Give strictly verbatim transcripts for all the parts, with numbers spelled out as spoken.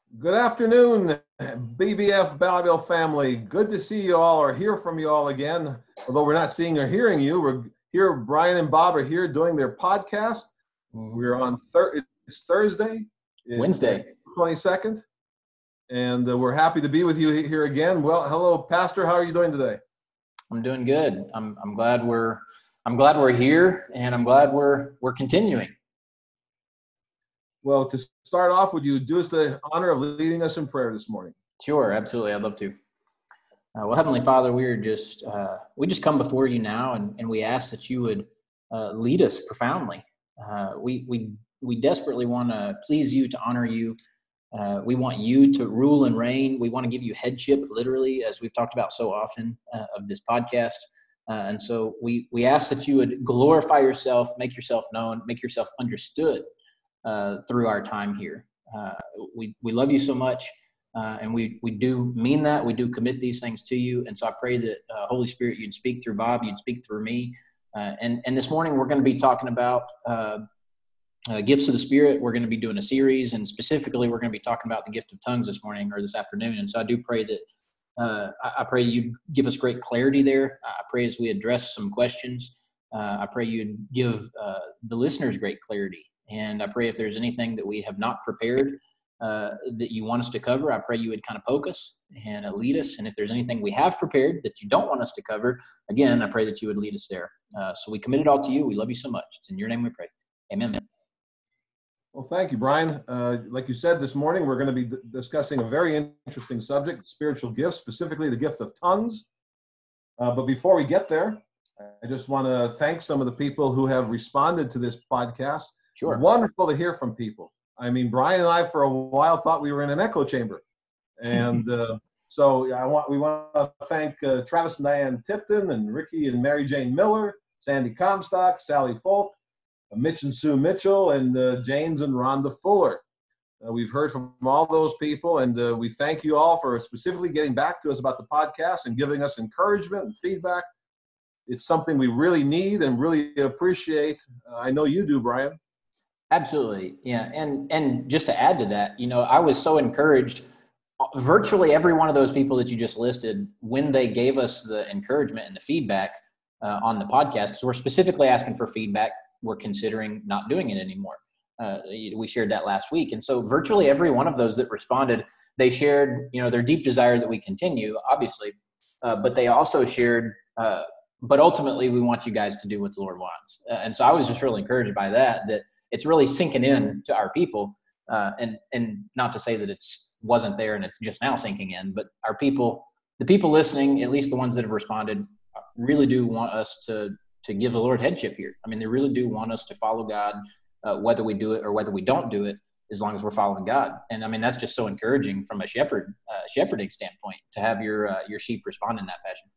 Good afternoon, B B F Bonneville family. Good to see you all or hear from you all again. Although we're not seeing or hearing you, we're here. Brian and Bob are here doing their podcast. We're on thir- it's Thursday, it's Wednesday, twenty-second, and uh, we're happy to be with you here again. Well, hello, Pastor. How are you doing today? I'm doing good. I'm I'm glad we're I'm glad we're here, and I'm glad we're we're continuing. Well, to start off, would you do us the honor of leading us in prayer this morning? Sure, absolutely. I'd love to. Uh, well, Heavenly Father, we are just uh, we just come before you now, and, and we ask that you would uh, lead us profoundly. Uh, we we we desperately want to please you, to honor you. Uh, we want you to rule and reign. We want to give you headship, literally, as we've talked about so often uh, of this podcast. Uh, and so we we ask that you would glorify yourself, make yourself known, make yourself understood uh, through our time here. Uh, we we love you so much. Uh, and we we do mean that. We do commit these things to you. And so I pray that, uh, Holy Spirit, you'd speak through Bob, you'd speak through me. Uh, and, and this morning, we're going to be talking about uh, uh, gifts of the Spirit. We're going to be doing a series, and specifically, we're going to be talking about the gift of tongues this morning or this afternoon. And so I do pray that, uh, I, I pray you give us great clarity there. I pray as we address some questions, uh, I pray you'd give uh, the listeners great clarity. And I pray if there's anything that we have not prepared, Uh, that you want us to cover, I pray you would kind of poke us and uh, lead us. And if there's anything we have prepared that you don't want us to cover, again, I pray that you would lead us there. Uh, so we commit it all to you. We love you so much. It's in your name we pray. Amen. Well, thank you, Brian. Uh, like you said, this morning we're going to be d- discussing a very interesting subject, spiritual gifts, specifically the gift of tongues. Uh, but before we get there, I just want to thank some of the people who have responded to this podcast. Sure. Wonderful to hear from people. I mean, Brian and I, for a while, thought we were in an echo chamber. And uh, so I want we want to thank uh, Travis and Diane Tipton and Ricky and Mary Jane Miller, Sandy Comstock, Sally Folk, uh, Mitch and Sue Mitchell, and uh, James and Rhonda Fuller. Uh, we've heard from all those people, and uh, we thank you all for specifically getting back to us about the podcast and giving us encouragement and feedback. It's something we really need and really appreciate. Uh, I know you do, Brian. Absolutely. Yeah. And, and just to add to that, you know, I was so encouraged, virtually every one of those people that you just listed, when they gave us the encouragement and the feedback uh, on the podcast, because we're specifically asking for feedback, we're considering not doing it anymore. Uh, we shared that last week. And so virtually every one of those that responded, they shared, you know, their deep desire that we continue, obviously, uh, but they also shared, uh, but ultimately we want you guys to do what the Lord wants. Uh, and so I was just really encouraged by that, that it's really sinking in to our people. Uh, and, and not to say that it's wasn't there and it's just now sinking in, but our people, the people listening, at least the ones that have responded, really do want us to, to give the Lord headship here. I mean, they really do want us to follow God, uh, whether we do it or whether we don't do it, as long as we're following God. And I mean, that's just so encouraging from a shepherd, uh, shepherding standpoint, to have your, uh, your sheep respond in that fashion.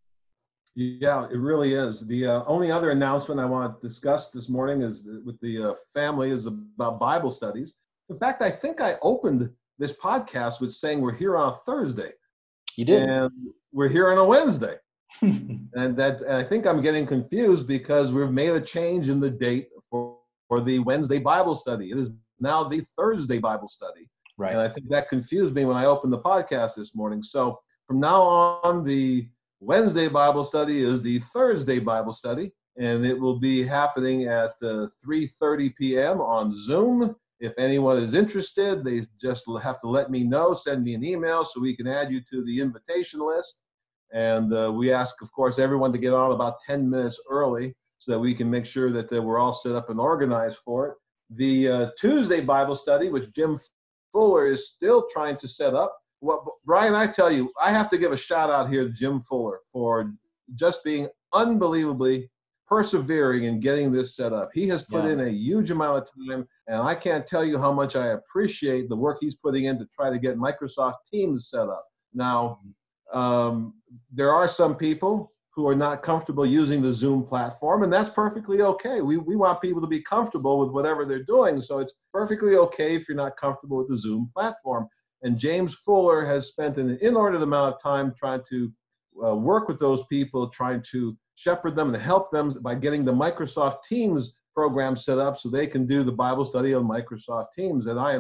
Yeah, it really is. The uh, only other announcement I want to discuss this morning is with the uh, family is about Bible studies. In fact, I think I opened this podcast with saying we're here on a Thursday. You did. And we're here on a Wednesday. and that and I think I'm getting confused because we've made a change in the date for, for the Wednesday Bible study. It is now the Thursday Bible study. Right. And I think that confused me when I opened the podcast this morning. So from now on, the Wednesday Bible study is the Thursday Bible study, and it will be happening at uh, three thirty p.m. on Zoom. If anyone is interested, they just have to let me know, send me an email so we can add you to the invitation list. And uh, we ask, of course, everyone to get on about ten minutes early so that we can make sure that uh, we're all set up and organized for it. The uh, Tuesday Bible study, which Jim Fuller is still trying to set up. Well, Brian, I tell you, I have to give a shout out here to Jim Fuller for just being unbelievably persevering in getting this set up. He has put Yeah. in a huge amount of time, and I can't tell you how much I appreciate the work he's putting in to try to get Microsoft Teams set up. Now, um, there are some people who are not comfortable using the Zoom platform, and that's perfectly okay. We, we want people to be comfortable with whatever they're doing, so it's perfectly okay if you're not comfortable with the Zoom platform. And James Fuller has spent an inordinate amount of time trying to uh, work with those people, trying to shepherd them and help them by getting the Microsoft Teams program set up so they can do the Bible study on Microsoft Teams. And I am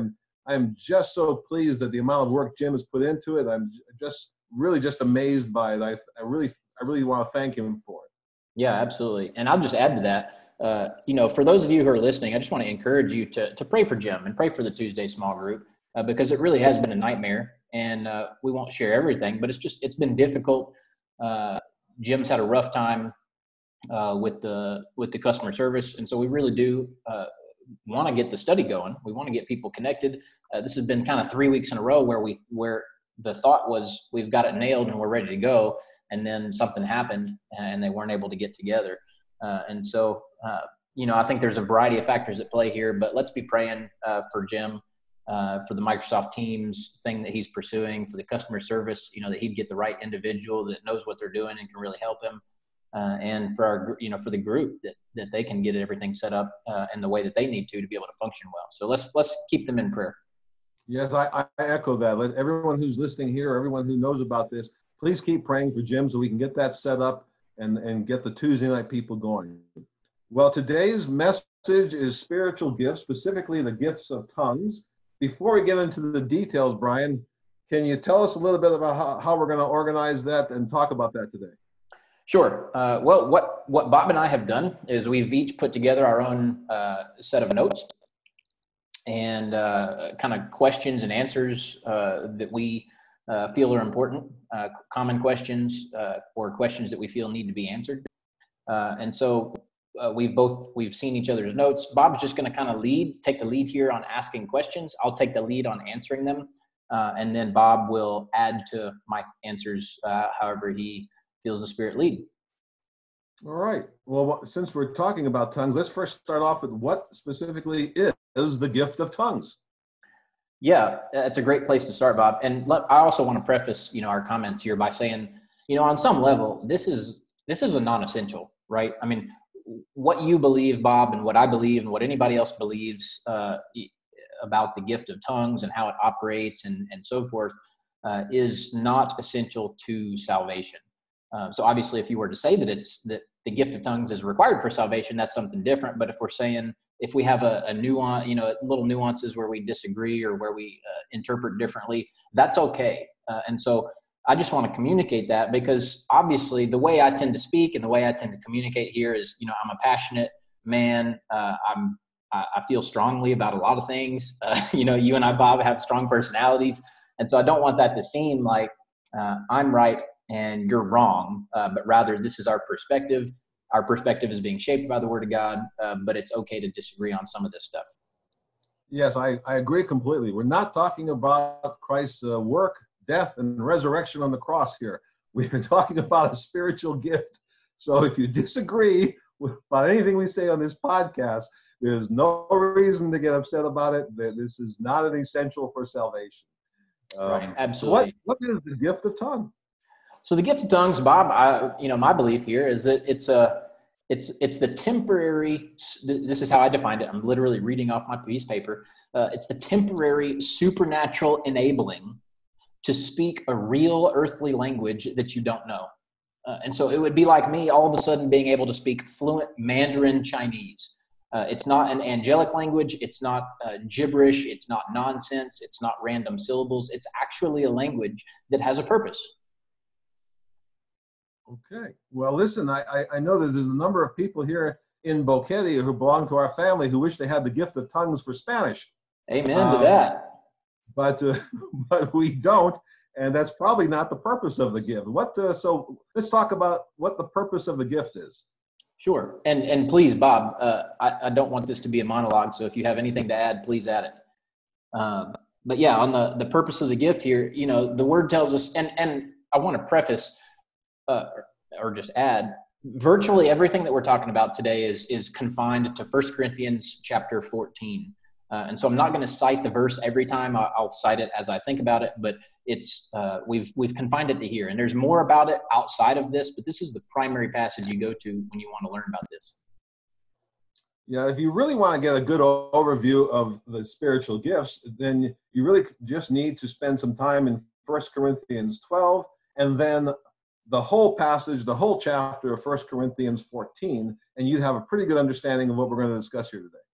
I'm just so pleased at the amount of work Jim has put into it. I'm just really just amazed by it. I, I really, I really want to thank him for it. Yeah, absolutely. And I'll just add to that, uh, you know, for those of you who are listening, I just want to encourage you to, to pray for Jim and pray for the Tuesday small group, uh, because it really has been a nightmare, and uh, we won't share everything, but it's just, it's been difficult. Uh, Jim's had a rough time uh, with the, with the customer service. And so we really do uh, want to get the study going. We want to get people connected. Uh, this has been kind of three weeks in a row where we, where the thought was we've got it nailed and we're ready to go. And then something happened and they weren't able to get together. Uh, and so, uh, you know, I think there's a variety of factors at play here, but let's be praying uh, for Jim, uh, for the Microsoft Teams thing that he's pursuing, for the customer service, you know, that he'd get the right individual that knows what they're doing and can really help him. Uh, and for our, you know, for the group that, that they can get everything set up uh, in the way that they need to, to be able to function well. So let's, let's keep them in prayer. Yes, I, I echo that. Let everyone who's listening here, or everyone who knows about this, please keep praying for Jim so we can get that set up and, and get the Tuesday night people going. Well, today's message is spiritual gifts, specifically the gifts of tongues. Before we get into the details, Brian, can you tell us a little bit about how, how we're going to organize that and talk about that today? Sure. Uh, well, what, what Bob and I have done is we've each put together our own uh, set of notes and uh, kind of questions and answers uh, that we Uh, feel are important, uh, common questions uh, or questions that we feel need to be answered. Uh, and so uh, we've both, we've seen each other's notes. Bob's just going to kind of lead, take the lead here on asking questions. I'll take the lead on answering them. Uh, and then Bob will add to my answers uh, however he feels the Spirit lead. All right. Well, since we're talking about tongues, let's first start off with what specifically is the gift of tongues. Yeah, that's a great place to start, Bob. And let, I also want to preface, you know, our comments here by saying, you know, on some level, this is this is a non-essential, right? I mean, what you believe, Bob, and what I believe, and what anybody else believes uh, about the gift of tongues and how it operates and and so forth uh, is not essential to salvation. Uh, so obviously, if you were to say that it's that the gift of tongues is required for salvation, that's something different. But if we're saying if we have a, a nuance, you know, little nuances where we disagree or where we uh, interpret differently, that's okay. Uh, and so I just want to communicate that because obviously the way I tend to speak and the way I tend to communicate here is, you know, I'm a passionate man. Uh, I'm, I, I feel strongly about a lot of things. Uh, you know, you and I, Bob, have strong personalities. And so I don't want that to seem like uh, I'm right and you're wrong, uh, but rather this is our perspective. Our perspective is being shaped by the Word of God, uh, but it's okay to disagree on some of this stuff. Yes, I, I agree completely. We're not talking about Christ's uh, work, death, and resurrection on the cross here. We're talking about a spiritual gift. So if you disagree with, about anything we say on this podcast, there's no reason to get upset about it. This is not an essential for salvation. Um, right, absolutely. What, what is the gift of tongue? So the gift of tongues, Bob, I, you know, my belief here is that it's a, it's, it's the temporary, this is how I defined it. I'm literally reading off my piece of paper. Uh, it's the temporary supernatural enabling to speak a real earthly language that you don't know. Uh, and so it would be like me all of a sudden being able to speak fluent Mandarin Chinese. Uh, it's not an angelic language. It's not uh, gibberish. It's not nonsense. It's not random syllables. It's actually a language that has a purpose. Okay. Well, listen, I, I, I know that there's a number of people here in Boquete who belong to our family who wish they had the gift of tongues for Spanish. Amen um, to that. But uh, but we don't, and that's probably not the purpose of the gift. What? Uh, so let's talk about what the purpose of the gift is. Sure. And and please, Bob, uh, I, I don't want this to be a monologue, so if you have anything to add, please add it. Um, but yeah, on the, the purpose of the gift here, you know, the Word tells us, and, and I want to preface Uh, or just add, virtually everything that we're talking about today is is confined to First Corinthians chapter fourteen. Uh, and so I'm not going to cite the verse every time. I'll, I'll cite it as I think about it, but it's uh, we've we've confined it to here. And there's more about it outside of this, but this is the primary passage you go to when you want to learn about this. Yeah, if you really want to get a good overview of the spiritual gifts, then you really just need to spend some time in First Corinthians twelve, and then the whole passage, the whole chapter of First Corinthians fourteen, and you'd have a pretty good understanding of what we're going to discuss here today.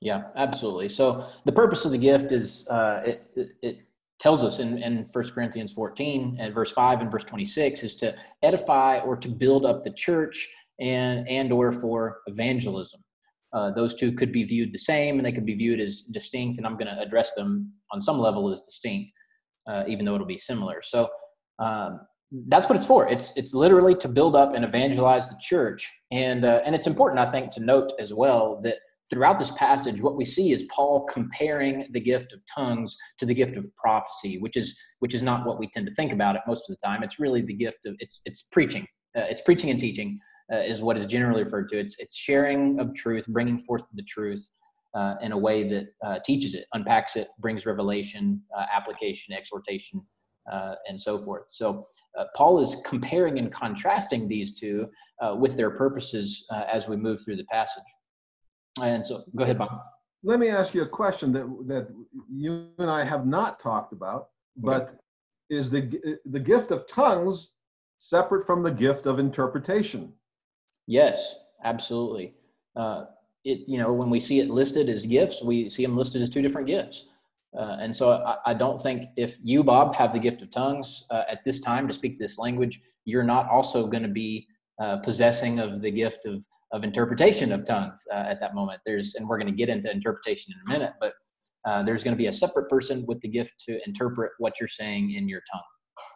Yeah, absolutely. So the purpose of the gift is uh, it, it, it tells us in, in First Corinthians fourteen and verse five and verse twenty-six is to edify or to build up the church and and or for evangelism. Uh, those two could be viewed the same, and they could be viewed as distinct, and I'm going to address them on some level as distinct, uh, even though it'll be similar. So um, that's what it's for. It's it's literally to build up and evangelize the church. And uh, and it's important, I think, to note as well that throughout this passage, what we see is Paul comparing the gift of tongues to the gift of prophecy, which is which is not what we tend to think about it most of the time. It's really the gift of it's it's preaching. Uh, it's preaching and teaching uh, is what is generally referred to. It's it's sharing of truth, bringing forth the truth uh, in a way that uh, teaches it, unpacks it, brings revelation, uh, application, exhortation, uh, and so forth. So uh, Paul is comparing and contrasting these two uh, with their purposes uh, as we move through the passage. And so, go ahead, Bob. Let me ask you a question that that you and I have not talked about, but okay. Is the the gift of tongues separate from the gift of interpretation? Yes, absolutely. Uh, it you know when we see it listed as gifts, we see them listed as two different gifts. Uh, and so, I, I don't think if you, Bob, have the gift of tongues uh, at this time to speak this language, you're not also going to be uh, possessing of the gift of of interpretation of tongues uh, at that moment. There's, and we're going to get into interpretation in a minute, but uh, there's going to be a separate person with the gift to interpret what you're saying in your tongue.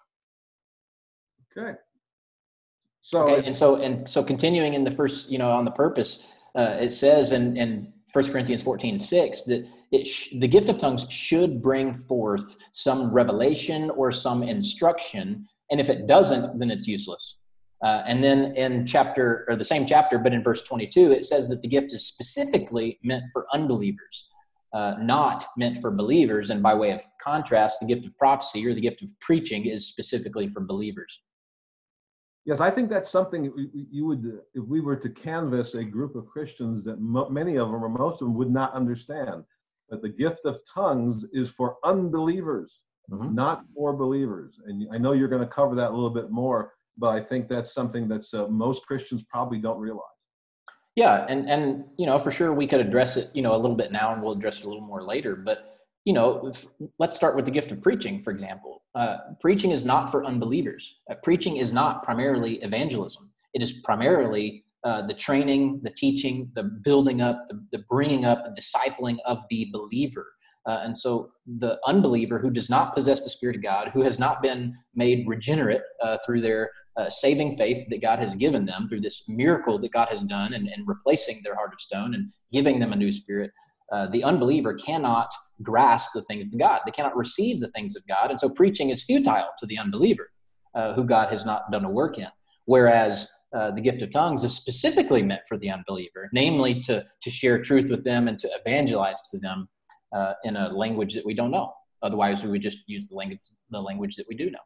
Okay. So, okay, and so, and so continuing in the first, you know, on the purpose, uh, it says in, in First Corinthians fourteen, six, that it sh- the gift of tongues should bring forth some revelation or some instruction. And if it doesn't, then it's useless. Uh, and then in chapter, or the same chapter, but in verse twenty-two, it says that the gift is specifically meant for unbelievers, uh, not meant for believers. And by way of contrast, the gift of prophecy or the gift of preaching is specifically for believers. Yes, I think that's something you would, if we were to canvass a group of Christians that mo- many of them or most of them would not understand, that the gift of tongues is for unbelievers, mm-hmm. not for believers. And I know you're going to cover that a little bit more, but I think that's something that's uh, most Christians probably don't realize. Yeah, and and you know, for sure we could address it, you know, a little bit now, and we'll address it a little more later. But you know, if, let's start with the gift of preaching, for example. Uh, preaching is not for unbelievers. Uh, preaching is not primarily evangelism. It is primarily uh, the training, the teaching, the building up, the, the bringing up, the discipling of the believer. Uh, and so the unbeliever who does not possess the Spirit of God, who has not been made regenerate uh, through their uh, saving faith that God has given them, through this miracle that God has done and, and replacing their heart of stone and giving them a new spirit, uh, the unbeliever cannot grasp the things of God. They cannot receive the things of God. And so preaching is futile to the unbeliever uh, who God has not done a work in. Whereas uh, the gift of tongues is specifically meant for the unbeliever, namely to, to share truth with them and to evangelize to them uh, in a language that we don't know. Otherwise, we would just use the language, the language that we do know.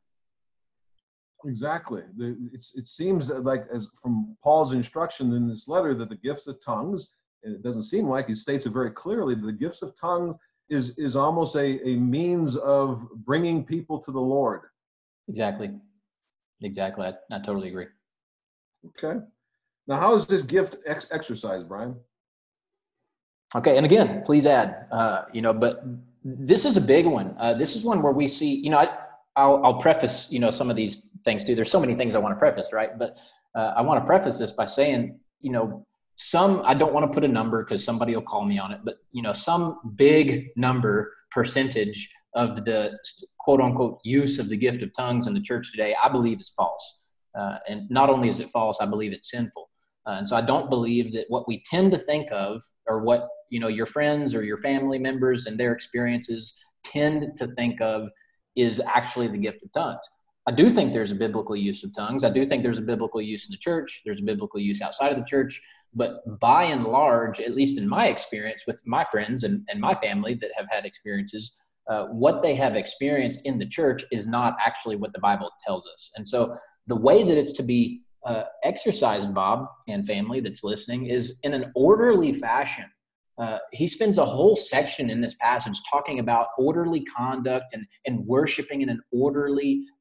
Exactly. The, it's, it seems like, as from Paul's instruction in this letter, that the gifts of tongues, and it doesn't seem like he states it very clearly, that the gifts of tongues is is almost a, a means of bringing people to the Lord. Exactly. Exactly. I, I totally agree. Okay. Now, how is this gift ex- exercised, Brian? Okay. And again, please add, uh, you know, but this is a big one. Uh, this is one where we see, you know, I, I'll, I'll preface, you know, some of these things too. There's so many things I want to preface, right? But uh, I want to preface this by saying, you know, some, I don't want to put a number because somebody will call me on it, but, you know, some big number percentage of the quote unquote use of the gift of tongues in the church today, I believe is false. Uh, and not only is it false, I believe it's sinful. Uh, and so I don't believe that what we tend to think of, or what, you know, your friends or your family members and their experiences tend to think of, is actually the gift of tongues. I do think there's a biblical use of tongues. I do think there's a biblical use in the church. There's a biblical use outside of the church. But by and large, at least in my experience with my friends and, and my family that have had experiences, uh, what they have experienced in the church is not actually what the Bible tells us. And so the way that it's to be uh, exercised, Bob and family that's listening, is in an orderly fashion. Uh, he spends a whole section in this passage talking about orderly conduct and, and worshiping in an orderly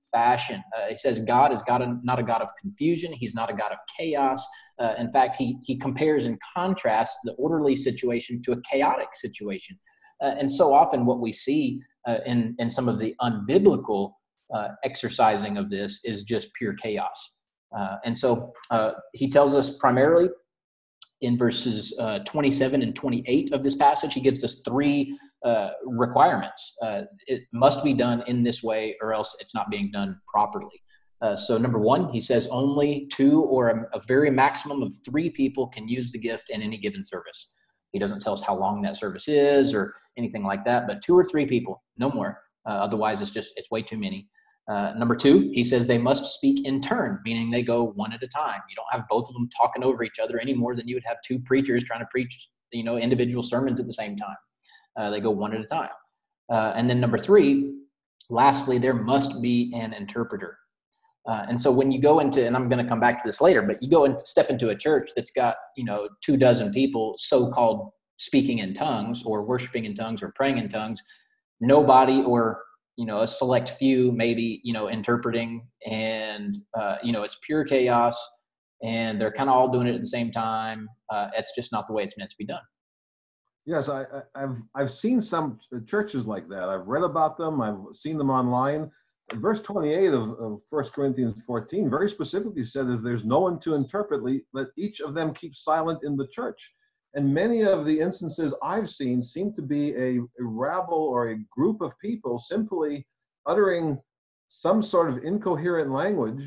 fashion. Uh, he says God is God, not a God of confusion. He's not a God of chaos. Uh, in fact, he he compares and contrasts the orderly situation to a chaotic situation. Uh, and so often what we see uh, in, in some of the unbiblical uh, exercising of this is just pure chaos. Uh, and so uh, he tells us primarily in verses uh, twenty-seven and twenty-eight of this passage, he gives us three uh, requirements. Uh, it must be done in this way or else it's not being done properly. Uh, so number one, he says only two or a, a very maximum of three people can use the gift in any given service. He doesn't tell us how long that service is or anything like that, but two or three people, no more. Uh, otherwise, it's just, it's way too many. Uh, number two, he says they must speak in turn, meaning they go one at a time. You don't have both of them talking over each other any more than you would have two preachers trying to preach, you know, individual sermons at the same time. Uh, they go one at a time. Uh, and then number three, lastly, there must be an interpreter. Uh, and so when you go into, and I'm going to come back to this later, but you go and step into a church that's got, you know, two dozen people so-called speaking in tongues or worshiping in tongues or praying in tongues, nobody or, you know, a select few maybe, you know, interpreting, and, uh, you know, it's pure chaos and they're kind of all doing it at the same time. Uh, it's just not the way it's meant to be done. Yes, I, I, I've I've seen some churches like that. I've read about them. I've seen them online. Verse twenty-eight of, of First Corinthians fourteen very specifically said, if there's no one to interpret, let each of them keep silent in the church. And many of the instances I've seen seem to be a, a rabble or a group of people simply uttering some sort of incoherent language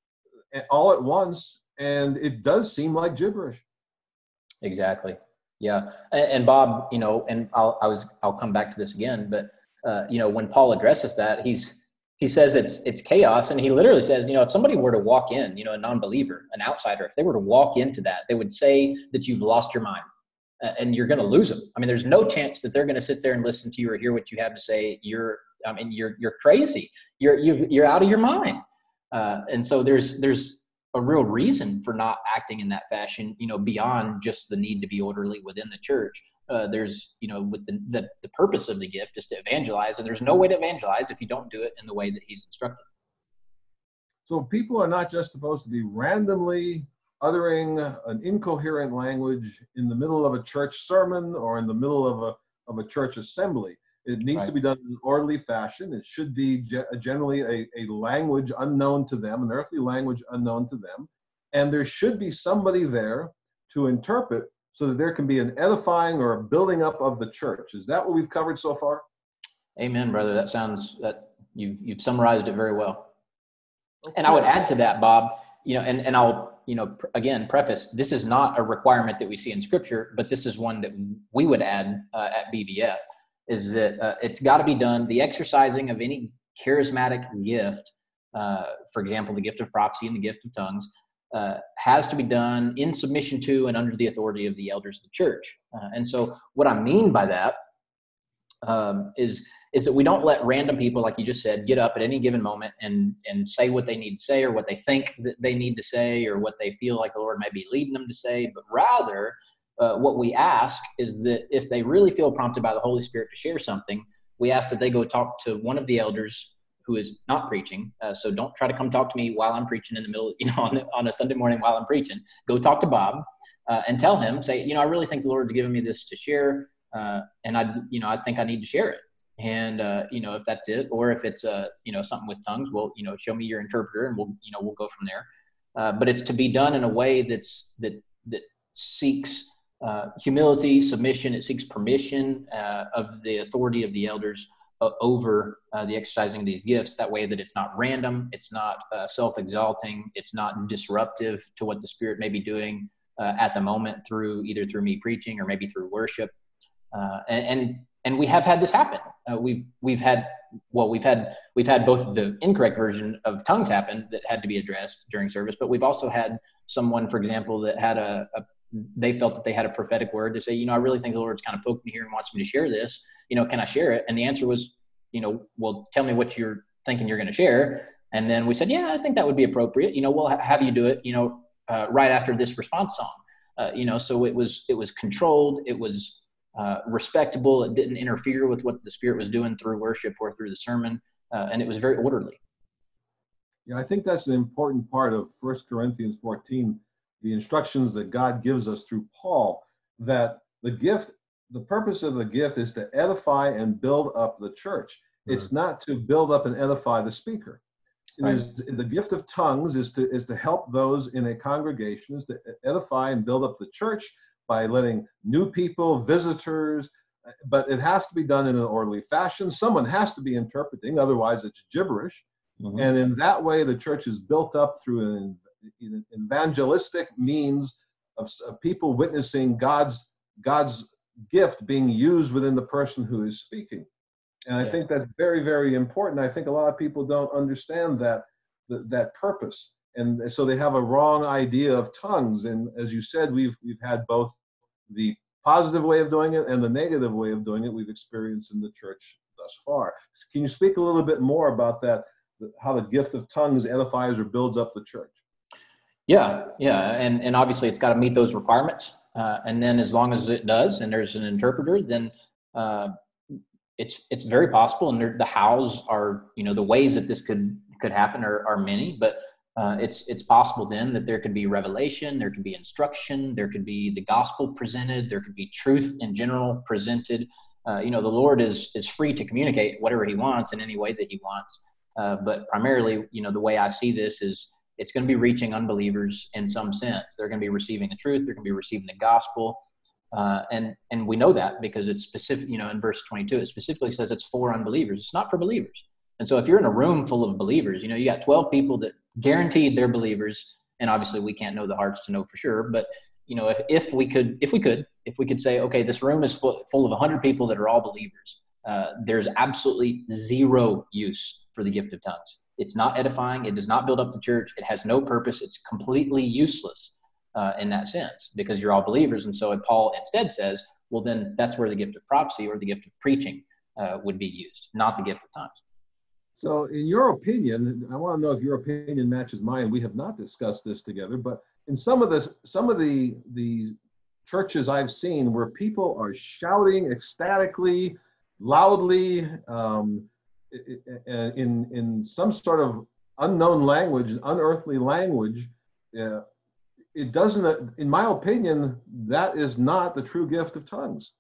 all at once, and it does seem like gibberish. Exactly. Yeah. And, and Bob, you know, and I'll I was I'll come back to this again, but uh, you know, when Paul addresses that, he's he says it's it's chaos, and he literally says, you know, if somebody were to walk in, you know, a non-believer, an outsider, if they were to walk into that, they would say that you've lost your mind. And you're going to lose them. I mean, there's no chance that they're going to sit there and listen to you or hear what you have to say. You're, I mean, you're you're crazy. You're you've, you're out of your mind. Uh, and so there's there's a real reason for not acting in that fashion. You know, beyond just the need to be orderly within the church. Uh, there's, you know, with the, the the purpose of the gift is to evangelize, and there's no way to evangelize if you don't do it in the way that he's instructed. So people are not just supposed to be randomly uttering an incoherent language in the middle of a church sermon or in the middle of a of a church assembly. It needs right. to be done in an orderly fashion. It should be ge- generally a, a language unknown to them, an earthly language unknown to them. And there should be somebody there to interpret so that there can be an edifying or a building up of the church. Is that what we've covered so far? Amen, brother. That sounds, that you've you've summarized it very well. Okay. And I would add to that, Bob, you know, and, and I'll, you know, pr- again, preface, this is not a requirement that we see in Scripture, but this is one that we would add uh, at B B F, is that uh, it's got to be done. The exercising of any charismatic gift, uh, for example, the gift of prophecy and the gift of tongues, uh, has to be done in submission to and under the authority of the elders of the church. Uh, and so what I mean by that um, is is that we don't let random people, like you just said, get up at any given moment and and say what they need to say or what they think that they need to say or what they feel like the Lord may be leading them to say, but rather uh, what we ask is that if they really feel prompted by the Holy Spirit to share something, we ask that they go talk to one of the elders who is not preaching. Uh, so don't try to come talk to me while I'm preaching in the middle, you know, on, on a Sunday morning while I'm preaching. Go talk to Bob uh, and tell him, say, you know, I really think the Lord's given me this to share, uh, and I, you know, I think I need to share it. And, uh, you know, if that's it, or if it's, uh, you know, something with tongues, well, you know, show me your interpreter and we'll, you know, we'll go from there. Uh, but it's to be done in a way that's, that, that seeks uh, humility, submission. It seeks permission uh, of the authority of the elders uh, over uh, the exercising of these gifts. That way that it's not random. It's not uh, self-exalting. It's not disruptive to what the Spirit may be doing uh, at the moment through either through me preaching or maybe through worship. Uh, and, and And we have had this happen. Uh, we've we've had well we've had we've had both the incorrect version of tongues happen that had to be addressed during service, but we've also had someone, for example, that had a, a they felt that they had a prophetic word to say, you know, I really think the Lord's kind of poked me here and wants me to share this. You know, can I share it? And the answer was, you know, well, tell me what you're thinking you're going to share. And then we said, yeah, I think that would be appropriate. You know, we'll ha- have you do it. You know, uh, right after this response song. Uh, you know, so it was it was controlled. It was Uh, respectable. It didn't interfere with what the Spirit was doing through worship or through the sermon, uh, and it was very orderly. Yeah, I think that's an important part of First Corinthians fourteen, the instructions that God gives us through Paul, that the gift, the purpose of the gift is to edify and build up the church. Mhm. It's not to build up and edify the speaker. It Right. is the gift of tongues is to is to help those in a congregation, is to edify and build up the church by letting new people, visitors, but it has to be done in an orderly fashion. Someone has to be interpreting, otherwise it's gibberish. Mhm. And in that way, the church is built up through an, an evangelistic means of, of people witnessing God's God's gift being used within the person who is speaking. And I Yes. think that's very, very important. I think a lot of people don't understand that that, that purpose, and so they have a wrong idea of tongues. And as you said, we've we've had both the positive way of doing it and the negative way of doing it. We've experienced in the church thus far. Can you speak a little bit more about that? How the gift of tongues edifies or builds up the church? Yeah, yeah, and and obviously it's got to meet those requirements. Uh, and then as long as it does, and there's an interpreter, then uh, it's it's very possible. And there, the hows are, you know, the ways that this could could happen are, are many, but uh, it's it's possible then that there could be revelation, there could be instruction, there could be the gospel presented, there could be truth in general presented. Uh, you know, the Lord is is free to communicate whatever He wants in any way that He wants. Uh, but primarily, you know, the way I see this is it's going to be reaching unbelievers in some sense. They're going to be receiving the truth. They're going to be receiving the gospel. Uh, and and we know that because it's specific, you know, in verse twenty-two, it specifically says it's for unbelievers. It's not for believers. And so if you're in a room full of believers, you know, you got twelve people that guaranteed they're believers. And obviously we can't know the hearts to know for sure. But, you know, if, if we could, if we could, if we could say, okay, this room is full, full of one hundred people that are all believers, uh, there's absolutely zero use for the gift of tongues. It's not edifying. It does not build up the church. It has no purpose. It's completely useless uh, in that sense because you're all believers. And so if Paul instead says, well, then that's where the gift of prophecy or the gift of preaching uh, would be used, not the gift of tongues. So in your opinion, I want to know if your opinion matches mine. We have not discussed this together, but in some of the, some of the, the churches I've seen where people are shouting ecstatically, loudly, um, in in some sort of unknown language, unearthly language, uh, it doesn't, in my opinion, that is not the true gift of tongues.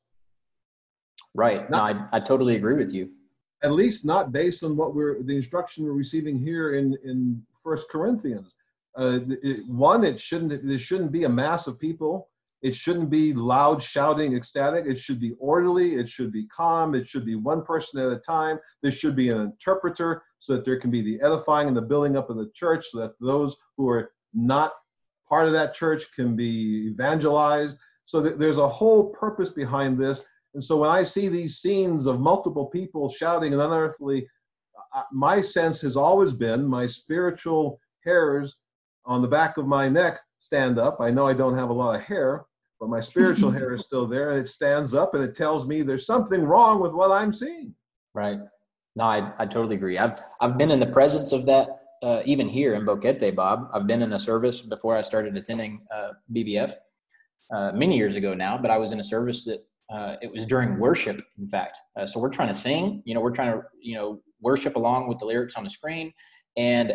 Right. Not, no, I, I totally agree with you. At least not based on what we're, the instruction we're receiving here in, in First Corinthians. Uh, it, one, it shouldn't, there shouldn't be a mass of people. It shouldn't be loud, shouting, ecstatic. It should be orderly. It should be calm. It should be one person at a time. There should be an interpreter so that there can be the edifying and the building up of the church so that those who are not part of that church can be evangelized. So th- there's a whole purpose behind this. And so when I see these scenes of multiple people shouting and unearthly, uh, my sense has always been, my spiritual hairs on the back of my neck stand up. I know I don't have a lot of hair, but my spiritual hair is still there, and it stands up, and it tells me there's something wrong with what I'm seeing. Right. No, I, I totally agree. I've I've been in the presence of that, uh, even here in Boquete, Bob. I've been in a service before I started attending uh, B B F uh, many years ago now, but I was in a service that uh, it was during worship, in fact. Uh, so we're trying to sing, you know, we're trying to, you know, worship along with the lyrics on the screen. And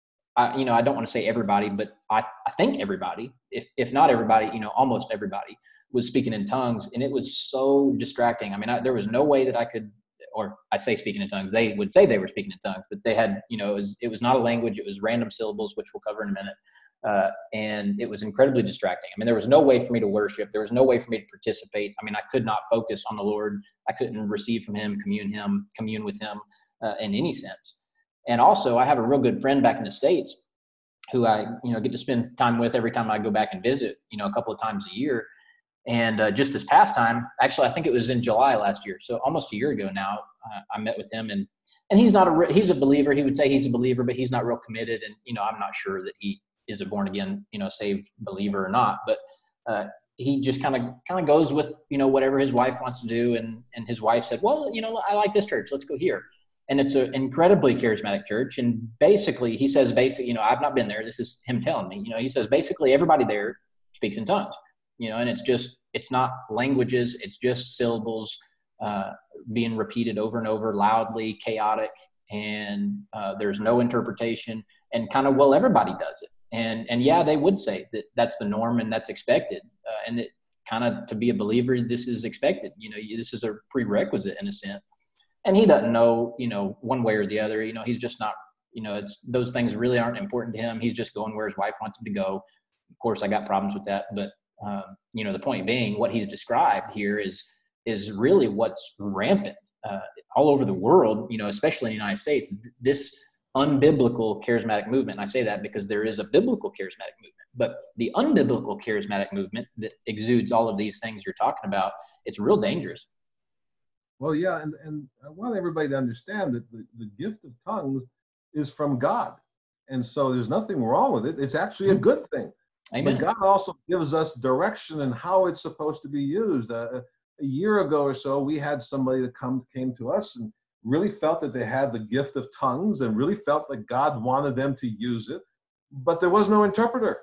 I, you know, I don't want to say everybody, but I, I think everybody, if if not everybody, you know, almost everybody was speaking in tongues, and it was so distracting. I mean, I, there was no way that I could, or I say speaking in tongues, they would say they were speaking in tongues, but they had, you know, it was, it was not a language. It was random syllables, which we'll cover in a minute. Uh, and it was incredibly distracting. I mean, there was no way for me to worship. There was no way for me to participate. I mean, I could not focus on the Lord. I couldn't receive from him, commune him, commune with him uh, in any sense. And also, I have a real good friend back in the States who I, you know, get to spend time with every time I go back and visit, you know, a couple of times a year. And uh, just this past time, actually, I think it was in July last year, so almost a year ago now, uh, I met with him, and and he's not a re- he's a believer. He would say he's a believer, but he's not real committed, and you know, I'm not sure that he is a born again, you know, saved believer or not. But uh, he just kind of kind of goes with, you know, whatever his wife wants to do, and and his wife said, well, you know, I like this church, let's go here. And it's an incredibly charismatic church. And basically, he says, basically, you know, I've not been there. This is him telling me, you know, he says, basically, everybody there speaks in tongues, you know, and it's just, it's not languages. It's just syllables uh, being repeated over and over loudly, chaotic. and uh, there's no interpretation, and kind of, well, everybody does it. And, and yeah, they would say that that's the norm and that's expected. Uh, and that kind of, to be a believer, this is expected. You know, this is a prerequisite in a sense. And he doesn't know, you know, one way or the other. You know, he's just not, you know, it's, those things really aren't important to him. He's just going where his wife wants him to go. Of course, I got problems with that. But, um, you know, the point being, what he's described here is, is really what's rampant uh, all over the world, you know, especially in the United States. This unbiblical charismatic movement, and I say that because there is a biblical charismatic movement, but the unbiblical charismatic movement that exudes all of these things you're talking about, it's real dangerous. Well, yeah, and, and I want everybody to understand that the, the gift of tongues is from God. And so there's nothing wrong with it. It's actually a good thing. Amen. But God also gives us direction in how it's supposed to be used. Uh, a year ago or so, we had somebody that come came to us and really felt that they had the gift of tongues and really felt that God wanted them to use it, but there was no interpreter.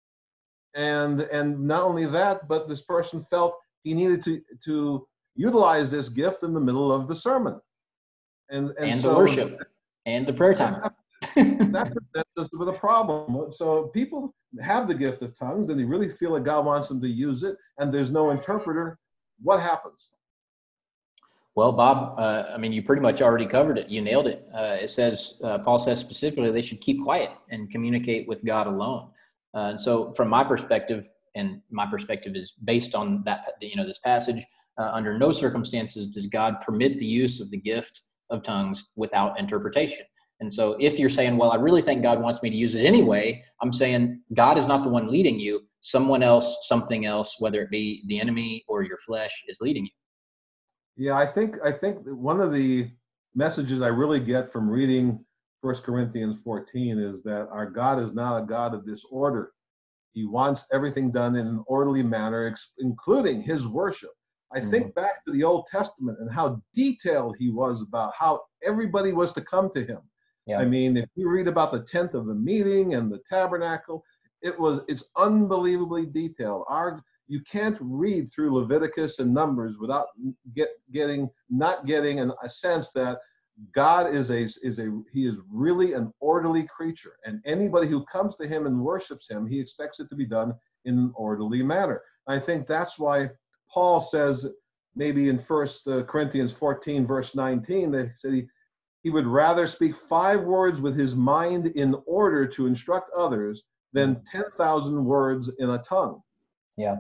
And and not only that, but this person felt he needed to, to utilize this gift in the middle of the sermon. And, and, and so, the worship and the prayer time. That presents us with a problem. So people have the gift of tongues and they really feel that God wants them to use it, and there's no interpreter. What happens? Well, Bob, uh, I mean, you pretty much already covered it. You nailed it. Uh, it says, uh, Paul says specifically, they should keep quiet and communicate with God alone. Uh, and so from my perspective, and my perspective is based on that, you know, this passage, uh, under no circumstances does God permit the use of the gift of tongues without interpretation. And so if you're saying, well, I really think God wants me to use it anyway, I'm saying God is not the one leading you. Someone else, something else, whether it be the enemy or your flesh, is leading you. Yeah, I think I think that one of the messages I really get from reading First Corinthians fourteen is that our God is not a God of disorder. He wants everything done in an orderly manner, including his worship. I mm-hmm. think back to the Old Testament and how detailed he was about how everybody was to come to him. Yeah. I mean, if you read about the tent of the meeting and the tabernacle, it was it's unbelievably detailed. Our You can't read through Leviticus and Numbers without get, getting, not getting an, a sense that God is a, is a, he is really an orderly creature. And anybody who comes to him and worships him, he expects it to be done in an orderly manner. I think that's why Paul says, maybe in First Corinthians fourteen, verse nineteen, they said he, he would rather speak five words with his mind in order to instruct others than ten thousand words in a tongue. Yeah.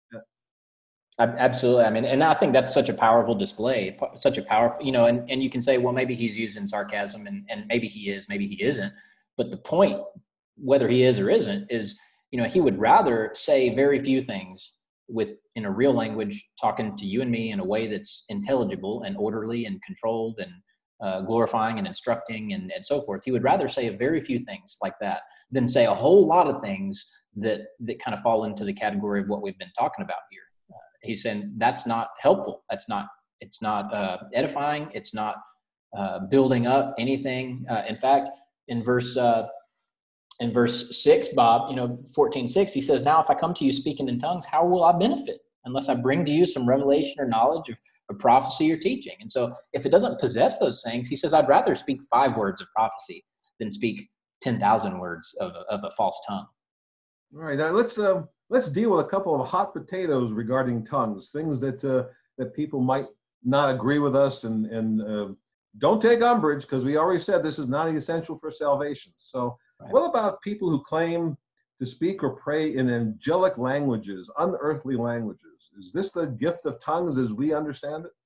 Absolutely. I mean, and I think that's such a powerful display, such a powerful, you know, and, and you can say, well, maybe he's using sarcasm and, and maybe he is, maybe he isn't. But the point, whether he is or isn't, is, you know, he would rather say very few things with, in a real language, talking to you and me in a way that's intelligible and orderly and controlled and uh, glorifying and instructing and, and so forth. He would rather say a very few things like that than say a whole lot of things that, that kind of fall into the category of what we've been talking about here. He's saying that's not helpful. That's not, it's not uh, edifying. It's not uh, building up anything. Uh, in fact, in verse, uh, in verse six, Bob, you know, fourteen six, he says, now if I come to you speaking in tongues, how will I benefit unless I bring to you some revelation or knowledge of, of prophecy or teaching? And so if it doesn't possess those things, he says, I'd rather speak five words of prophecy than speak ten thousand words of, of a false tongue. All right. Now let's, uh, Let's deal with a couple of hot potatoes regarding tongues, things that uh, that people might not agree with us, and, and uh, don't take umbrage, because we already said this is not essential for salvation. So right. What about people who claim to speak or pray in angelic languages, unearthly languages? Is this the gift of tongues as we understand it?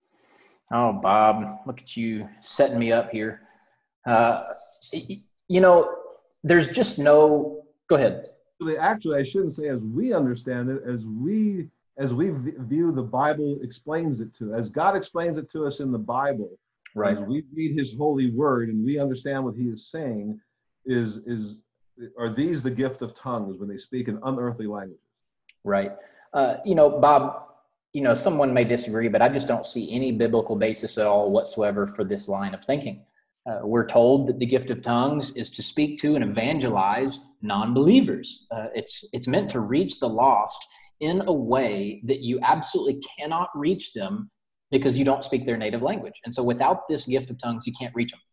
Oh, Bob, look at you setting me up here. Uh, you know, there's just no, go ahead. Actually, I shouldn't say as we understand it, as we as we view the Bible explains it to, as God explains it to us in the Bible, right? As we read his holy word and we understand what he is saying, is is are these the gift of tongues when they speak in unearthly languages? Right. Uh, you know, Bob, you know, someone may disagree, but I just don't see any biblical basis at all whatsoever for this line of thinking. Uh, we're told that the gift of tongues is to speak to and evangelize non-believers. Uh, it's it's meant to reach the lost in a way that you absolutely cannot reach them because you don't speak their native language. And so without this gift of tongues, you can't reach them.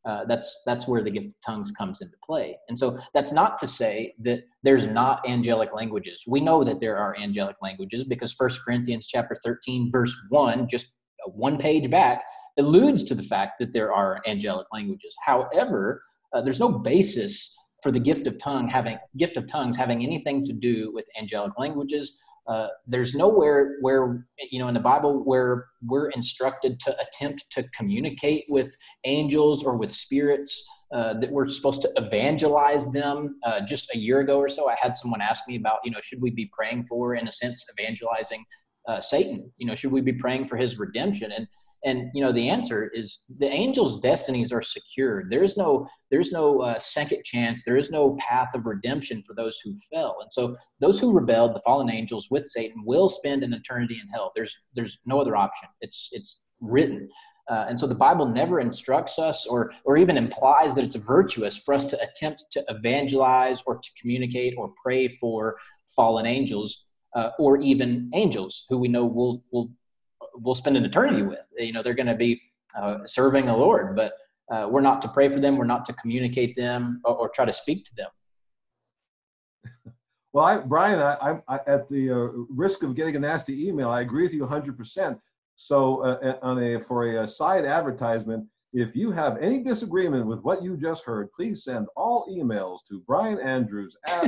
uh, that's that's where the gift of tongues comes into play. And so that's not to say that there's not angelic languages. We know that there are angelic languages because First Corinthians chapter thirteen, verse one, just one page back, alludes to the fact that there are angelic languages. However, uh, there's no basis for the gift of tongue having gift of tongues having anything to do with angelic languages. Uh, there's nowhere where, you know, in the Bible where we're instructed to attempt to communicate with angels or with spirits, uh, that we're supposed to evangelize them. Uh, just a year ago or so, I had someone ask me about, you know, should we be praying for, in a sense, evangelizing uh, Satan? You know, should we be praying for his redemption? And And, you know, the answer is the angels' destinies are secured. There is no, there's no uh, second chance. There is no path of redemption for those who fell. And so those who rebelled, the fallen angels with Satan, will spend an eternity in hell. There's, there's no other option. It's, it's written. Uh, and so the Bible never instructs us or, or even implies that it's virtuous for us to attempt to evangelize or to communicate or pray for fallen angels, uh, or even angels who we know will, will, we'll spend an eternity with. You know, they're going to be uh, serving the Lord, but uh, we're not to pray for them. We're not to communicate them or, or try to speak to them. Well, I, Brian, I, I, at the uh, risk of getting a nasty email, I agree with you one hundred percent. So uh, on a, for a, a side advertisement, if you have any disagreement with what you just heard, please send all emails to Brian Andrews. At...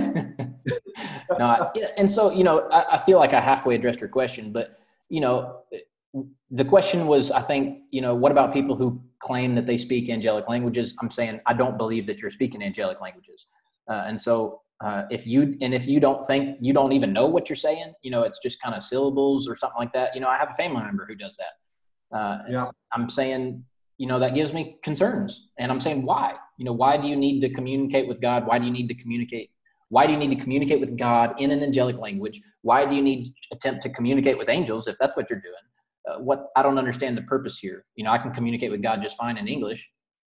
no, I, and so, you know, I, I feel like I halfway addressed your question, but you know, the question was, I think, you know, what about people who claim that they speak angelic languages? I'm saying, I don't believe that you're speaking angelic languages. Uh, and so uh, if you, and if you don't think, you don't even know what you're saying, you know, it's just kind of syllables or something like that. You know, I have a family member who does that. Uh, yeah. I'm saying, you know, that gives me concerns. And I'm saying, why? You know, why do you need to communicate with God? Why do you need to communicate Why do you need to communicate with God in an angelic language? Why do you need to attempt to communicate with angels if that's what you're doing? Uh, what I don't understand the purpose here. You know, I can communicate with God just fine in English.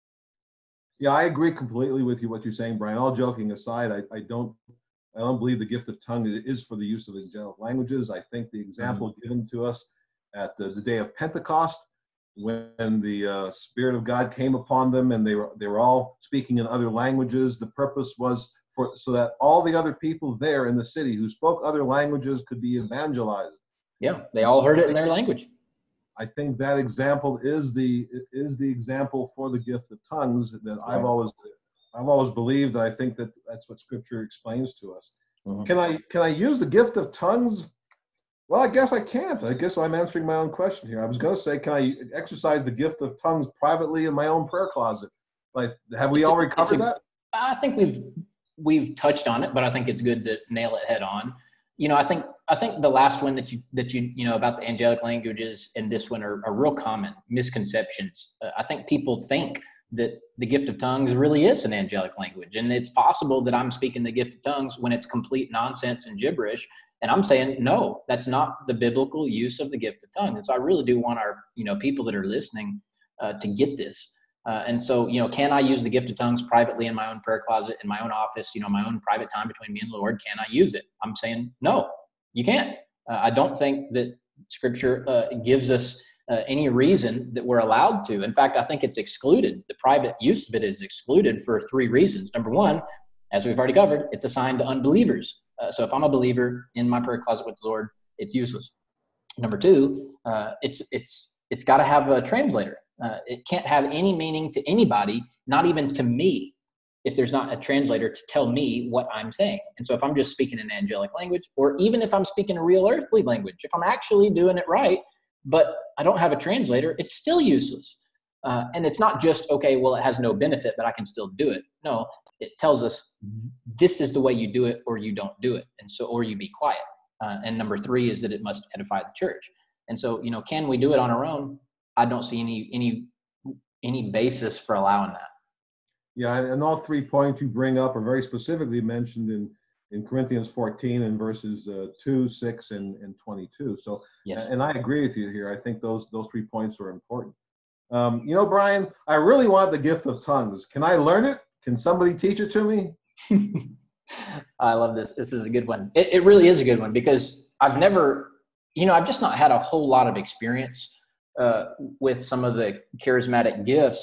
Yeah, I agree completely with you what you're saying, Brian. All joking aside, I, I don't I don't believe the gift of tongue is for the use of angelic languages. I think the example mm-hmm. given to us at the, the day of Pentecost, when the uh, Spirit of God came upon them and they were they were all speaking in other languages, the purpose was For, so that all the other people there in the city who spoke other languages could be evangelized. Yeah, they all heard it in their language. I think that example is the is the example for the gift of tongues that I've always I've always believed. I think that that's what Scripture explains to us. Mm-hmm. Can I can I use the gift of tongues? Well, I guess I can't. I guess I'm answering my own question here. I was going to say, can I exercise the gift of tongues privately in my own prayer closet? Like, have we already covered that? I think we've. We've touched on it, but I think it's good to nail it head on. You know, I think I think the last one that you that you you know about the angelic languages and this one are, are real common misconceptions. Uh, I think people think that the gift of tongues really is an angelic language, and it's possible that I'm speaking the gift of tongues when it's complete nonsense and gibberish. And I'm saying no, that's not the biblical use of the gift of tongues. And so I really do want our you know people that are listening uh, to get this. Uh, and so, you know, can I use the gift of tongues privately in my own prayer closet, in my own office, you know, my own private time between me and the Lord? Can I use it? I'm saying, no, you can't. Uh, I don't think that Scripture uh, gives us uh, any reason that we're allowed to. In fact, I think it's excluded. The private use of it is excluded for three reasons. Number one, as we've already covered, it's assigned to unbelievers. Uh, so if I'm a believer in my prayer closet with the Lord, it's useless. Number two, uh, it's, it's, it's got to have a translator. Uh, it can't have any meaning to anybody, not even to me, if there's not a translator to tell me what I'm saying. And so if I'm just speaking an angelic language, or even if I'm speaking a real earthly language, if I'm actually doing it right, but I don't have a translator, it's still useless. Uh, and it's not just, okay, well, it has no benefit, but I can still do it. No, it tells us this is the way you do it, or you don't do it. And so, or you be quiet. Uh, and number three is that it must edify the church. And so, you know, can we do it on our own? I don't see any any any basis for allowing that. Yeah, and all three points you bring up are very specifically mentioned in, in Corinthians fourteen and verses uh, two, six, and, and twenty-two. So, yes. And I agree with you here. I think those those three points are important. Um, you know, Brian, I really want the gift of tongues. Can I learn it? Can somebody teach it to me? I love this. This is a good one. It, it really is a good one because I've never, you know, I've just not had a whole lot of experience Uh, with some of the charismatic gifts.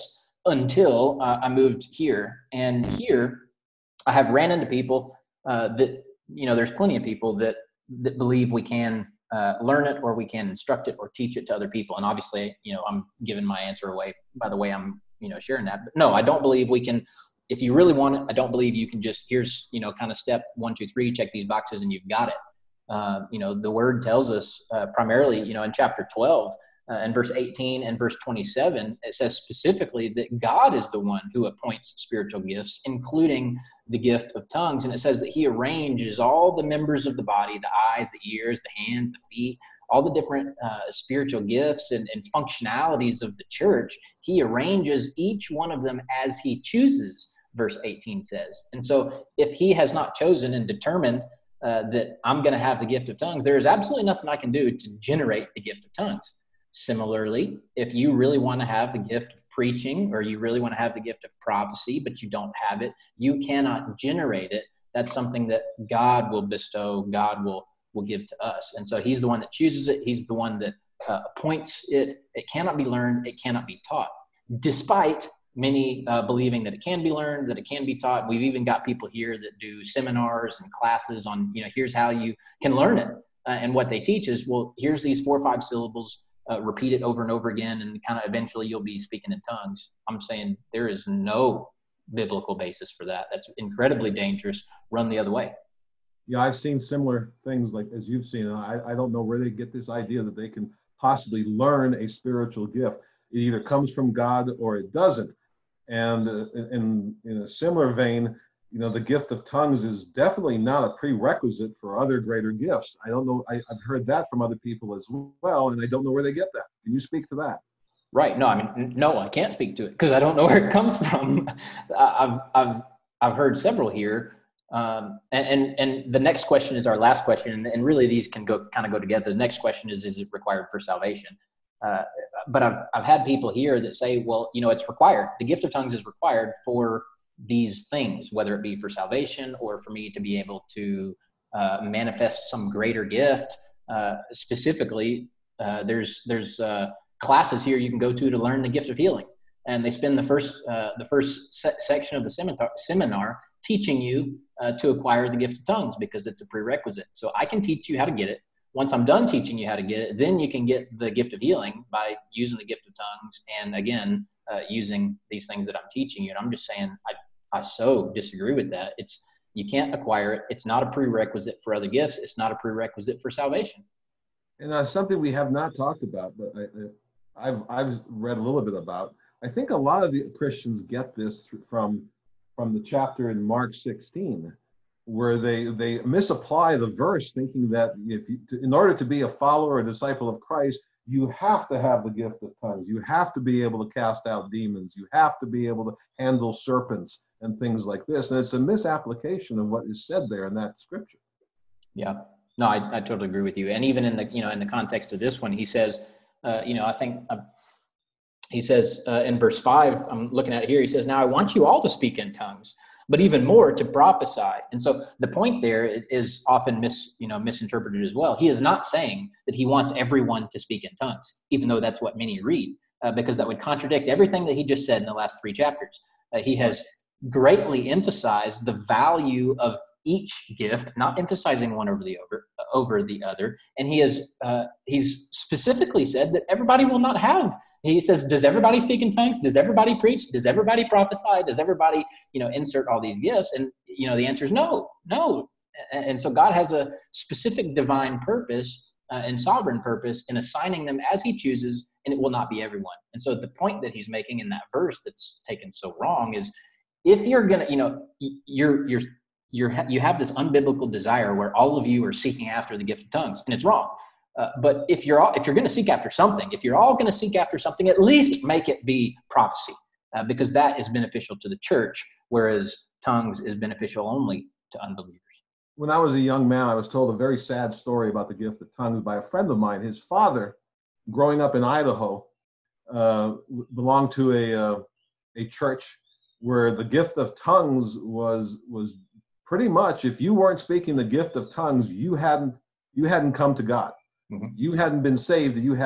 until uh, I moved here. And here I have ran into people uh, that, you know, there's plenty of people that, that believe we can uh, learn it, or we can instruct it or teach it to other people. And obviously, you know, I'm giving my answer away by the way I'm, you know, sharing that. But no, I don't believe we can. If you really want it, I don't believe you can just, here's, you know, kind of step one, two, three, check these boxes and you've got it. Uh, you know, the word tells us uh, primarily, you know, in chapter twelve uh, and verse eighteen and verse twenty-seven, it says specifically that God is the one who appoints spiritual gifts, including the gift of tongues. And it says that he arranges all the members of the body, the eyes, the ears, the hands, the feet, all the different uh, spiritual gifts and, and functionalities of the church. He arranges each one of them as he chooses, verse eighteen says. And so if he has not chosen and determined uh, that I'm going to have the gift of tongues, there is absolutely nothing I can do to generate the gift of tongues. Similarly, if you really want to have the gift of preaching, or you really want to have the gift of prophecy, but you don't have it, you cannot generate it. That's something that God will bestow, God will, will give to us. And so he's the one that chooses it. He's the one that uh, appoints it. It cannot be learned. It cannot be taught, despite many uh, believing that it can be learned, that it can be taught. We've even got people here that do seminars and classes on, you know, here's how you can learn it. Uh, and what they teach is, well, here's these four or five syllables, uh, repeat it over and over again, and kind of eventually you'll be speaking in tongues. I'm saying there is no biblical basis for that. That's incredibly dangerous. Run the other way. Yeah, I've seen similar things like as you've seen. I, I don't know where they get this idea that they can possibly learn a spiritual gift. It either comes from God or it doesn't. And uh, in, in a similar vein, you know, the gift of tongues is definitely not a prerequisite for other greater gifts. I don't know. I, I've heard that from other people as well, and I don't know where they get that. Can you speak to that? Right. No, I mean, no, I can't speak to it because I don't know where it comes from. I've, I've, I've heard several here. Um, and, and, and the next question is our last question. And really these can go kind of go together. The next question is, is it required for salvation? Uh, but I've, I've had people here that say, well, you know, it's required. The gift of tongues is required for these things, whether it be for salvation or for me to be able to uh, manifest some greater gift. Uh, specifically, uh, there's, there's uh, classes here you can go to to learn the gift of healing. And they spend the first, uh, the first se- section of the seminar, seminar teaching you uh, to acquire the gift of tongues because it's a prerequisite. So I can teach you how to get it. Once I'm done teaching you how to get it, then you can get the gift of healing by using the gift of tongues. And again, uh, using these things that I'm teaching you. And I'm just saying, I, I so disagree with that. It's, you can't acquire it. It's not a prerequisite for other gifts. It's not a prerequisite for salvation. And uh, something we have not talked about, but I, I've, I've read a little bit about, I think a lot of the Christians get this from, from the chapter in Mark sixteen, where they, they misapply the verse, thinking that if you, to, in order to be a follower, a disciple of Christ, you have to have the gift of tongues. You have to be able to cast out demons. You have to be able to handle serpents and things like this. And it's a misapplication of what is said there in that scripture. Yeah, no, I, I totally agree with you. And even in the, you know, in the context of this one, he says, uh, you know, I think uh, he says uh, in verse five, I'm looking at it here. He says, now I want you all to speak in tongues, but even more to prophesy. And so the point there is often mis, you know, misinterpreted as well. He is not saying that he wants everyone to speak in tongues, even though that's what many read, uh, because that would contradict everything that he just said in the last three chapters. Uh, he has greatly emphasized the value of each gift, not emphasizing one over the over, over the other. And he has uh, he's specifically said that everybody will not have. He says, does everybody speak in tongues? Does everybody preach? Does everybody prophesy? Does everybody, you know, insert all these gifts? And, you know, the answer is no, no. And so God has a specific divine purpose uh, and sovereign purpose in assigning them as he chooses, and it will not be everyone. And so the point that he's making in that verse that's taken so wrong is, if you're going to, you know, you're, you're, you're, you have this unbiblical desire where all of you are seeking after the gift of tongues, and it's wrong. Uh, but if you're all, if you're going to seek after something, if you're all going to seek after something, at least make it be prophecy, uh, because that is beneficial to the church, whereas tongues is beneficial only to unbelievers. When I was a young man, I was told a very sad story about the gift of tongues by a friend of mine. His father, growing up in Idaho, uh, belonged to a uh, a church where the gift of tongues was was pretty much, if you weren't speaking the gift of tongues, you hadn't you hadn't come to God. Mm-hmm. You hadn't been saved. You hadn't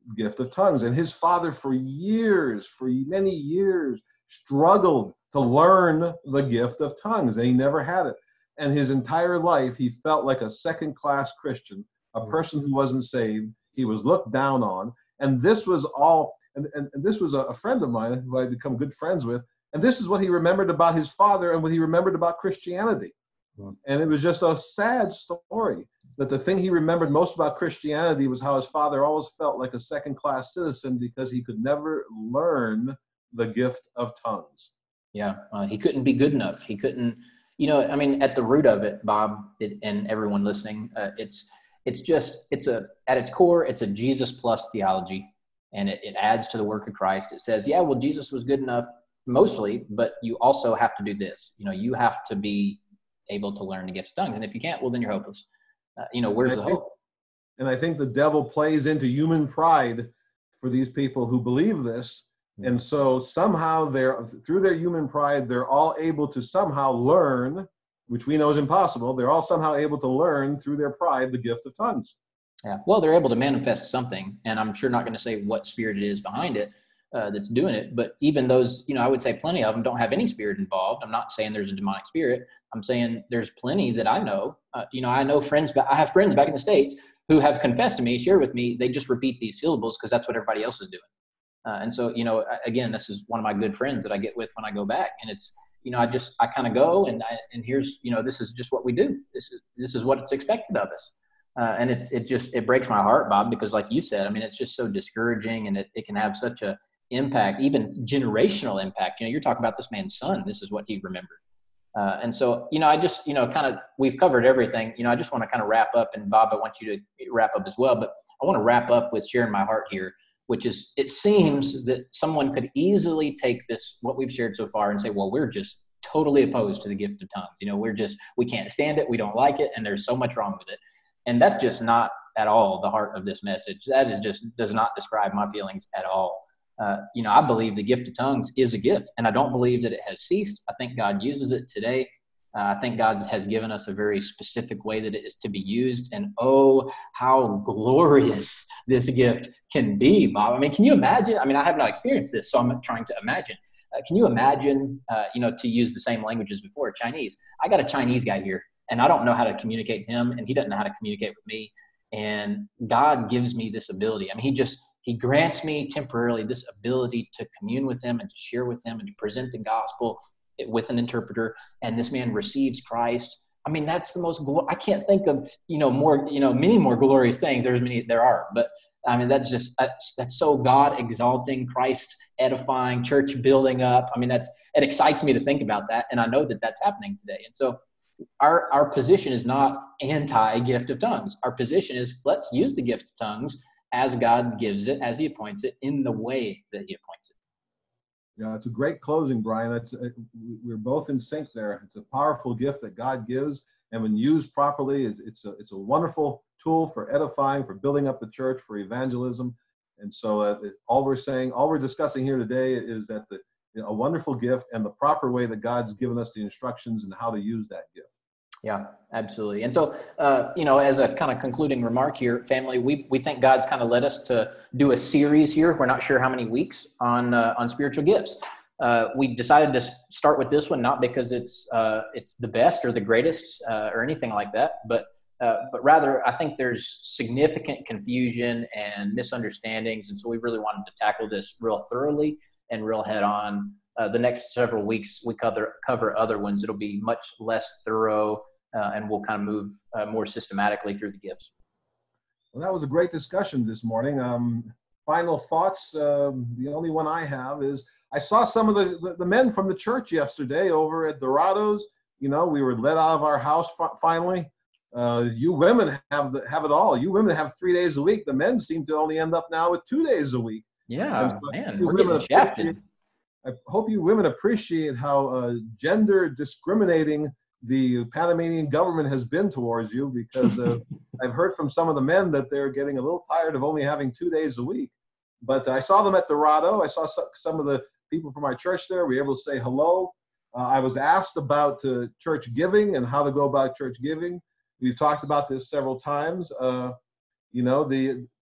gift of tongues. And his father for years, for many years, struggled to learn the gift of tongues, and he never had it. And his entire life, he felt like a second-class Christian, a person who wasn't saved. He was looked down on. And this was all, and, and, and this was a, a friend of mine who I'd become good friends with. And this is what he remembered about his father and what he remembered about Christianity. Mm. And it was just a sad story that the thing he remembered most about Christianity was how his father always felt like a second-class citizen because he could never learn the gift of tongues. Yeah, uh, he couldn't be good enough. He couldn't, you know, I mean, at the root of it, Bob, it, and everyone listening, uh, it's it's just, it's a, at its core, it's a Jesus plus theology, and it, it adds to the work of Christ. It says, yeah, well, Jesus was good enough mostly, but you also have to do this. You know, you have to be able to learn the gift of tongues. And if you can't, well, then you're hopeless. Uh, you know, where's the think, hope? And I think the devil plays into human pride for these people who believe this. And so somehow they're, through their human pride, they're all able to somehow learn, which we know is impossible. They're all somehow able to learn through their pride the gift of tongues. Yeah, well, they're able to manifest something, and I'm sure not going to say what spirit it is behind it uh, that's doing it. But even those, you know, I would say plenty of them don't have any spirit involved. I'm not saying there's a demonic spirit. I'm saying there's plenty that I know. Uh, you know, I know friends, I have friends back in the States who have confessed to me, share with me, they just repeat these syllables because that's what everybody else is doing. Uh, and so, you know, again, this is one of my good friends that I get with when I go back, and it's, you know, I just, I kind of go and I, and here's, you know, this is just what we do. This is, this is what it's expected of us. Uh, and it's, it just, it breaks my heart, Bob, because like you said, I mean, it's just so discouraging, and it, it can have such a impact, even generational impact. You know, you're talking about this man's son. This is what he remembered. Uh, and so, you know, I just, you know, kind of, we've covered everything. You know, I just want to kind of wrap up, and Bob, I want you to wrap up as well, but I want to wrap up with sharing my heart here, which is, it seems that someone could easily take this, what we've shared so far, and say, well, we're just totally opposed to the gift of tongues. You know, we're just, we can't stand it. We don't like it. And there's so much wrong with it. And that's just not at all the heart of this message. That is just, does not describe my feelings at all. Uh, you know, I believe the gift of tongues is a gift, and I don't believe that it has ceased. I think God uses it today. Uh, I think God has given us a very specific way that it is to be used. And oh, how glorious this gift can be, Bob. I mean, can you imagine? I mean, I have not experienced this, so I'm trying to imagine. Uh, can you imagine, uh, you know, to use the same language as before, Chinese? I got a Chinese guy here, and I don't know how to communicate with him, and he doesn't know how to communicate with me. And God gives me this ability. I mean, he just, he grants me temporarily this ability to commune with him and to share with him and to present the gospel with an interpreter, and this man receives Christ. I mean, that's the most, I can't think of, you know, more, you know, many more glorious things. There's many, there are, but I mean, that's just, that's, that's so God exalting, Christ edifying, church building up. I mean, that's, it excites me to think about that. And I know that that's happening today. And so our, our position is not anti gift of tongues. Our position is, let's use the gift of tongues as God gives it, as he appoints it, in the way that he appoints it. Yeah, it's a great closing, Brian. It's, it, we're both in sync there. It's a powerful gift that God gives, and when used properly, it's, it's, a, it's a wonderful tool for edifying, for building up the church, for evangelism. And so uh, it, all we're saying, all we're discussing here today is that the, you know, a wonderful gift and the proper way that God's given us the instructions and how to use that gift. Yeah, absolutely. And so, uh, you know, as a kind of concluding remark here, family, we we think God's kind of led us to do a series here. We're not sure how many weeks on uh, on spiritual gifts. Uh, we decided to start with this one, not because it's uh, it's the best or the greatest uh, or anything like that, but uh, but rather I think there's significant confusion and misunderstandings, and so we really wanted to tackle this real thoroughly and real head on. Uh, the next several weeks we cover cover other ones. It'll be much less thorough. Uh, and we'll kind of move uh, more systematically through the gifts. Well, that was a great discussion this morning. Um, final thoughts, uh, the only one I have is I saw some of the, the, the men from the church yesterday over at Dorados. You know, we were let out of our house f- finally. Uh, you women have the, have it all. You women have three days a week. The men seem to only end up now with two days a week. Yeah, so man, we're getting shafted. I hope you women appreciate how uh, gender discriminating the Panamanian government has been towards you, because uh, I've heard from some of the men that they're getting a little tired of only having two days a week. But I saw them at Dorado. I saw some of the people from our church there. We were able to say hello. Uh, I was asked about uh, church giving and how to go about church giving. We've talked about this several times. Uh, you know, the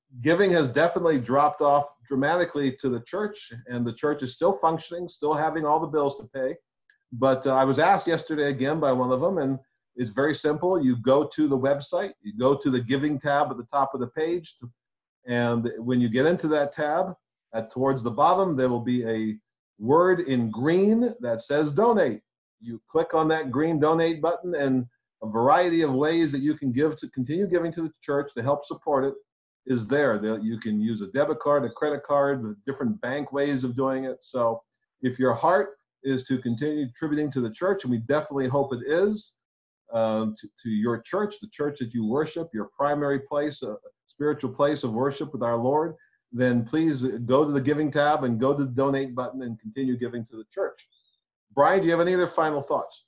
giving has definitely dropped off dramatically to the church, and the church is still functioning, still having all the bills to pay. But uh, I was asked yesterday again by one of them, and it's very simple. You go to the website, you go to the giving tab at the top of the page, to, and when you get into that tab, at, towards the bottom, there will be a word in green that says donate. You click on that green donate button, and a variety of ways that you can give to continue giving to the church to help support it is there. You can use a debit card, a credit card, different bank ways of doing it. So if your heart is to continue contributing to the church, and we definitely hope it is, um, to, to your church, the church that you worship, your primary place, a spiritual place of worship with our Lord, then please go to the giving tab and go to the donate button and continue giving to the church. Brian, do you have any other final thoughts?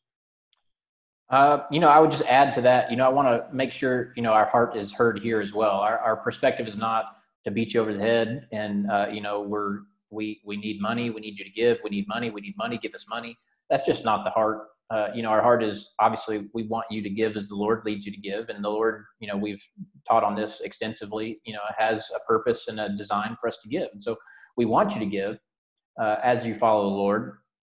Uh, you know, I would just add to that, you know, I want to make sure, you know, our heart is heard here as well. Our, our perspective is not to beat you over the head and, uh, you know, we're, we, we need money. We need you to give. We need money. We need money. Give us money. That's just not the heart. Uh, you know, our heart is obviously we want you to give as the Lord leads you to give. And the Lord, you know, we've taught on this extensively, you know, has a purpose and a design for us to give. And so we want you to give uh, as you follow the Lord.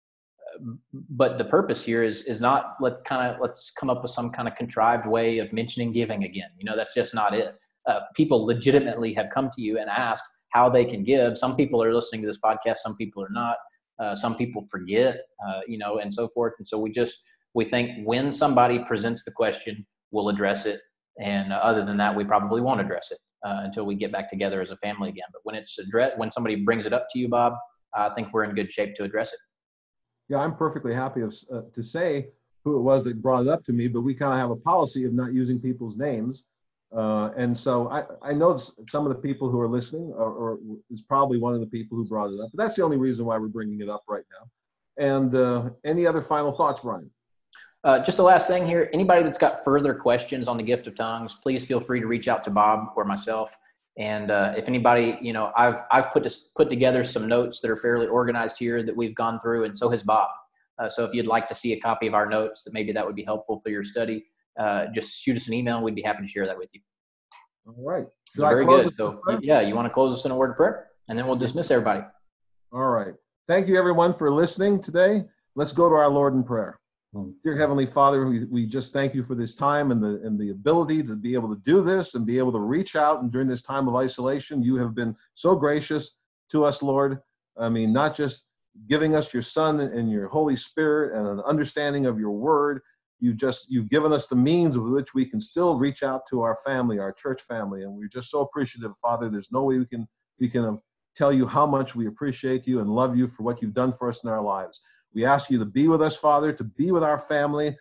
But the purpose here is is not let kind of let's come up with some kind of contrived way of mentioning giving again. You know, that's just not it. Uh, people legitimately have come to you and asked how they can give. Some people are listening to this podcast. Some people are not. Uh, some people forget, uh, you know, and so forth. And so we just we think when somebody presents the question, we'll address it. And uh, other than that, we probably won't address it uh, until we get back together as a family again. But when it's address when somebody brings it up to you, Bob, I think we're in good shape to address it. Yeah, I'm perfectly happy of, uh, to say who it was that brought it up to me, but we kind of have a policy of not using people's names. Uh, and so I, I know some of the people who are listening or, or is probably one of the people who brought it up, but that's the only reason why we're bringing it up right now. And uh, any other final thoughts, Brian? Uh, just the last thing here, anybody that's got further questions on the gift of tongues, please feel free to reach out to Bob or myself. And uh, if anybody, you know, I've I've put this, put together some notes that are fairly organized here that we've gone through, and so has Bob. Uh, so if you'd like to see a copy of our notes, that maybe that would be helpful for your study, uh, just shoot us an email, and we'd be happy to share that with you. All right. So very good. So yeah, you want to close us in a word of prayer, and then we'll dismiss everybody. All right. Thank you, everyone, for listening today. Let's go to our Lord in prayer. Dear Heavenly Father, we, we just thank you for this time and the and the ability to be able to do this and be able to reach out. And during this time of isolation, you have been so gracious to us, Lord. I mean, not just giving us your Son and your Holy Spirit and an understanding of your word. You just, you've given us the means with which we can still reach out to our family, our church family. And we're just so appreciative, Father. There's no way we can, we can tell you how much we appreciate you and love you for what you've done for us in our lives. We ask you to be with us, Father, to be with our family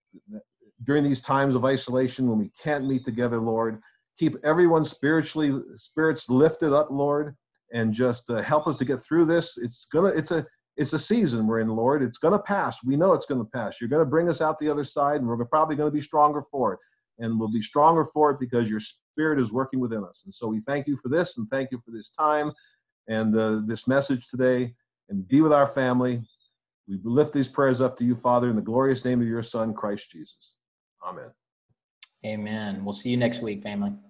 during these times of isolation when we can't meet together, Lord. Keep everyone spiritually, spirits lifted up, Lord, and just uh, help us to get through this. It's gonna, it's a, it's a season we're in, Lord. It's gonna pass. We know it's gonna pass. You're gonna bring us out the other side, and we're probably gonna be stronger for it. And we'll be stronger for it because your Spirit is working within us. And so we thank you for this, and thank you for this time and uh, this message today. And be with our family. We lift these prayers up to you, Father, in the glorious name of your Son, Christ Jesus. Amen. Amen. We'll see you next week, family.